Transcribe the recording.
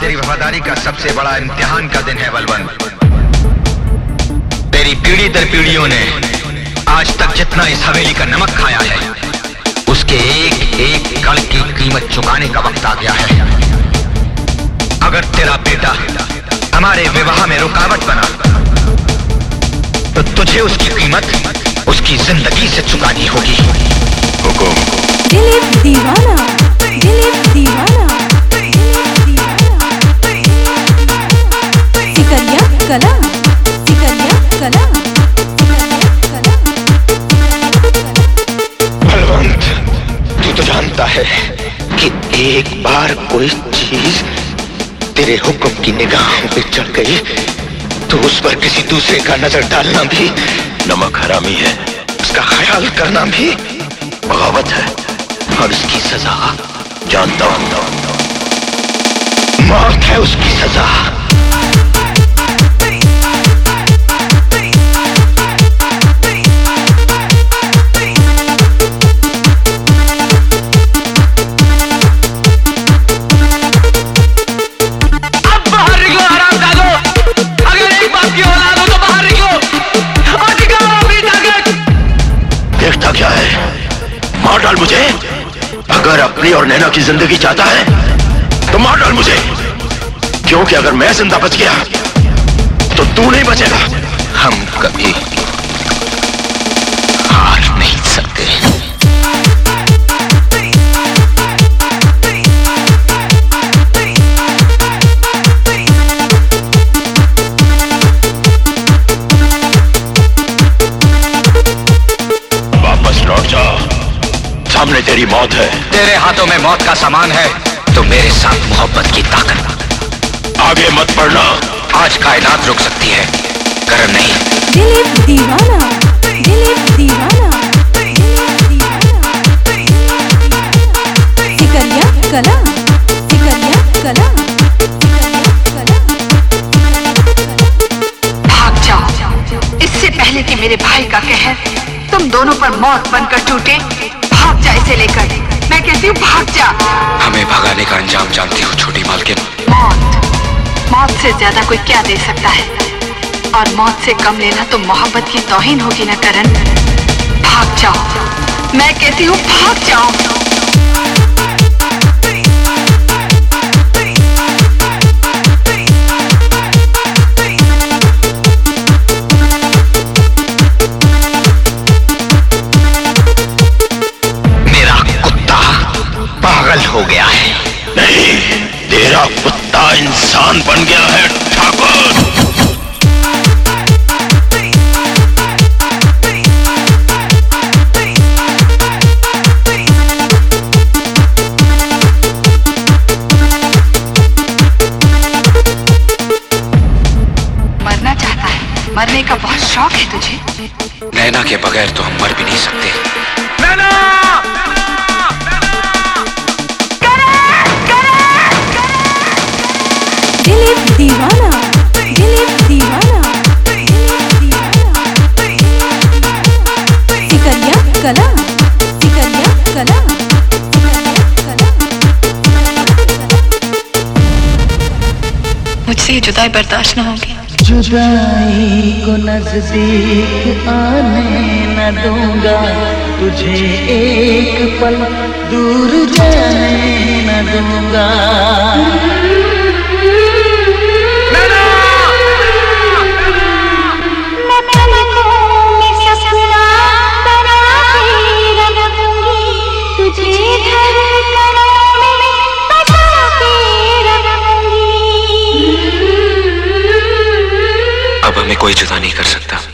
तेरी वफादारी का सबसे बड़ा इम्तिहान का दिन है बलवंत। तेरी पीढ़ी दर पीढ़ियों ने आज तक जितना इस हवेली का नमक खाया है, उसके एक एक कण की कीमत चुकाने का वक्त आ गया है। अगर तेरा बेटा हमारे विवाह में रुकावट बना तो तुझे उसकी कीमत उसकी जिंदगी से चुकानी होगी। हुकुम। दिलीप दीवाना, दिलीप दीवाना, सिकरिया कला, सिकरिया कला, बलवंत, तू तो जानता है कि एक बार कोई चीज तेरे हुक्म की निगाहों पे चढ़ गई तो उस पर किसी दूसरे का नजर डालना भी नमक हरामी है, उसका ख्याल करना भी बगावत है, और उसकी सजा जानता हूं, मौत है उसकी सजा। देखता क्या है? मार डाल मुझे। अगर अपनी और नैना की जिंदगी चाहता है तो मार डाल मुझे, क्योंकि अगर मैं जिंदा बच गया तो तू नहीं बचेगा। हम कभी हार नहीं सकते। लौट जा, सामने तेरी मौत है। तेरे हाथों में मौत का सामान है तो मेरे साथ मोहब्बत की ताकत। आगे मत बढ़ना, आज कायनात रुक सकती है, करम नहीं। दिलीप दीवाना, दिलीप दीवाना, सिकरिया कला, सिकरिया कला, भाग जाओ इससे पहले कि मेरे भाई का कहर तुम दोनों पर मौत बनकर टूटे। भाग जा इसे लेकर, मैं कहती हूँ भाग जा। हमें भगाने का अंजाम जानती हो छोटी मालकिन? मौत, मौत से ज्यादा कोई क्या दे सकता है, और मौत से कम लेना तो मोहब्बत की तौहीन होगी ना करण। भाग जाओ, मैं कहती हूँ भाग जाओ। हो गया है। नहीं, तेरा कुत्ता इंसान बन गया है ठाकुर। मरना चाहता है, मरने का बहुत शौक है तुझे। नैना के बगैर तो हम मर भी नहीं सकते। नैना! दिलीप दीवाना, दिलीप दीवाना, सिकरिया कला, सिकरिया कला, मुझसे ये जुदाई बर्दाश्त न होगी। जुदाई को नजदीक आने न दूंगा, तुझे एक पल दूर जाने न दूंगा। अब हमें कोई जुदा नहीं कर सकता।